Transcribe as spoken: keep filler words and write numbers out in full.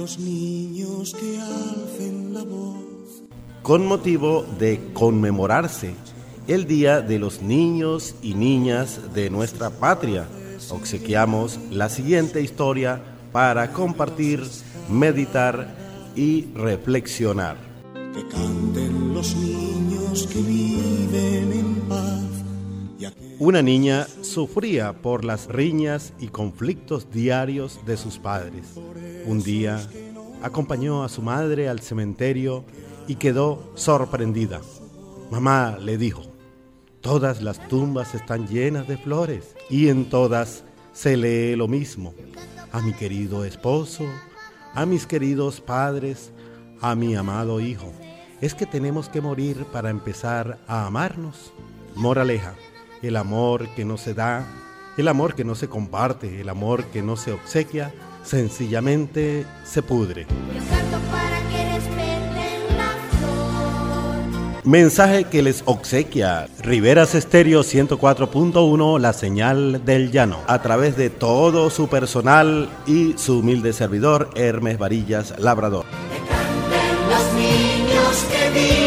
los niños que alcen la voz. Con motivo de conmemorarse el Día de los Niños y Niñas de nuestra patria, obsequiamos la siguiente historia para compartir, meditar y reflexionar. Que canten los niños que viven en paz. Una niña sufría por las riñas y conflictos diarios de sus padres. Un día acompañó a su madre al cementerio y quedó sorprendida. Mamá, le dijo, todas las tumbas están llenas de flores y en todas se lee lo mismo. A mi querido esposo, a mis queridos padres, a mi amado hijo. ¿Es que tenemos que morir para empezar a amarnos? Moraleja, el amor que no se da, el amor que no se comparte, el amor que no se obsequia, sencillamente se pudre. Mensaje que les obsequia Riveras Estéreo ciento cuatro punto uno, la señal del llano, a través de todo su personal y su humilde servidor, Hermes Varillas Labrador. Que canten los niños que viven